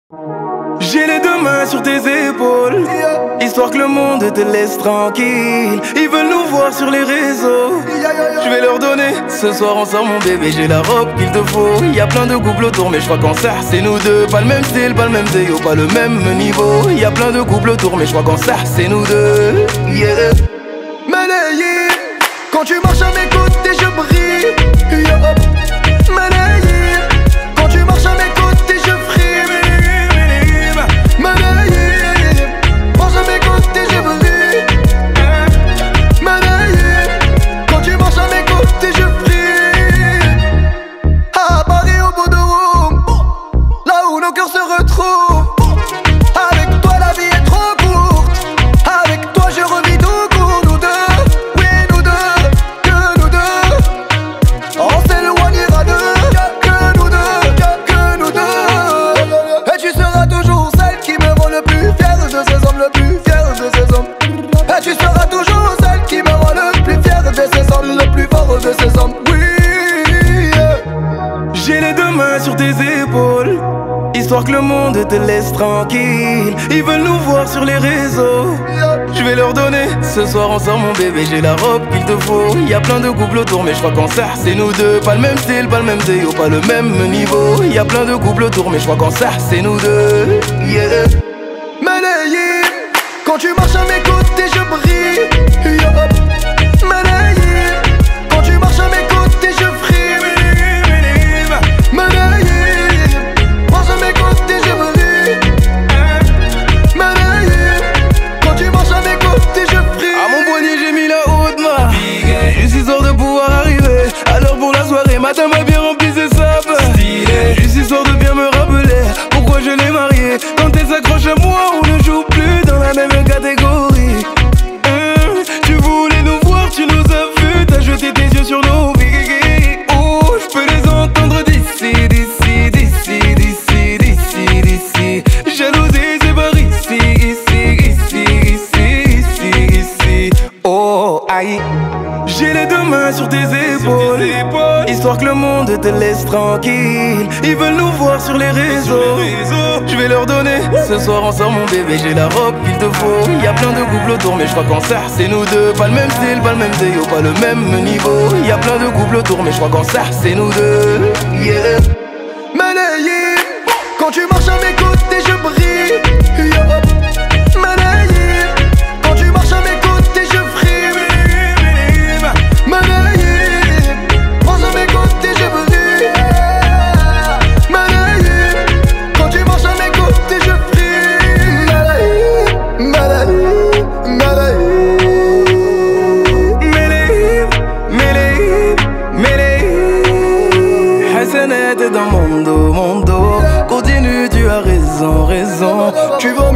J'ai les deux mains sur tes épaules, histoire que le monde te laisse tranquille. Ils veulent nous voir sur les réseaux, je vais leur donner. Ce soir on sort mon bébé, j'ai la robe qu'il te faut. Y'a plein de couples autour mais je crois qu'en ça c'est nous deux. Pas le même style, pas le même déo, pas le même niveau. Y'a plein de couples autour mais je crois qu'en ça c'est nous deux. Yeah. Malayé, quand tu marches à mes côtés je brille. Yeah. Malayé, quand tu marches à mes côtés je frime. Malayé, marche à mes côtés je brille. Malayé, quand tu marches à mes côtés je frime. À Paris au bout de Rome, là où nos cœurs se retrouvent. Avec toi la vie est trop courte, avec toi je revis tout court. Nous deux, oui nous deux, que nous deux. On s'éloignera d'eux, que nous deux, que nous deux. Et tu seras toujours celle qui me rend le plus fier de ces hommes, le plus fier de ces hommes. Et tu seras toujours celle qui me rend le plus fier de ces hommes, le plus fort de ces hommes. Oui, yeah. J'ai les deux mains sur tes épaules, histoire que le monde te laisse tranquille. Ils veulent nous voir sur les réseaux, je vais leur donner. Ce soir on sort mon bébé, j'ai la robe qu'il te faut. Y'a plein de couples autour mais je crois qu'en ça c'est nous deux. Pas le même style, pas le même déo, pas le même niveau. Y'a plein de couples autour mais je crois qu'en ça c'est nous deux. Yeah. Malayé, quand tu marches à mes côtés je brille. Yeah. Malayé, quand tu marches à mes côtés je frime. Malayé, marche à mes côtés je brille. Malayé, quand tu marches à mes côtés je frime. À mon poignet j'ai mis la haute main, juste histoire de pouvoir arriver à l'heure pour la soirée. Matin m'a bien rempli ses sapes, juste histoire de bien me rappeler pourquoi je l'ai mariée. Quand elle s'accroche à moi on ne joue plus dans la même catégorie. Tu voulais nous voir, tu nous as vus, t'as jeté tes yeux sur nos vies. Oh, je peux les entendre d'ici, d'ici, d'ici, d'ici, d'ici, d'ici. Jalousie c'est par ici, ici, ici, ici, ici, ici. Oh, aïe. J'ai les deux mains sur tes épaules, histoire que le monde te laisse tranquille. Ils veulent nous voir sur les réseaux, je vais leur donner. Ce soir on sort mon bébé, j'ai la robe qu'il te faut. Y'a plein de couples autour mais je crois qu'en ça c'est nous deux. Pas le même style, pas le même déo, pas le même niveau. Y'a plein de couples autour mais je crois qu'en ça c'est nous deux. Yeah. Malayé, quand tu marches à mes côtés je brille. Yeah. Malayé, quand tu marches à mes côtés je frime. Malayé, marche à mes côtés je brille. Malayé, quand tu marches à mes côtés je frime. Malayé, Malayé, Malayé, Malayé, Malayé. Hassanet est dans mon dos, mon dos. Continue, tu as raison, raison. Tu vas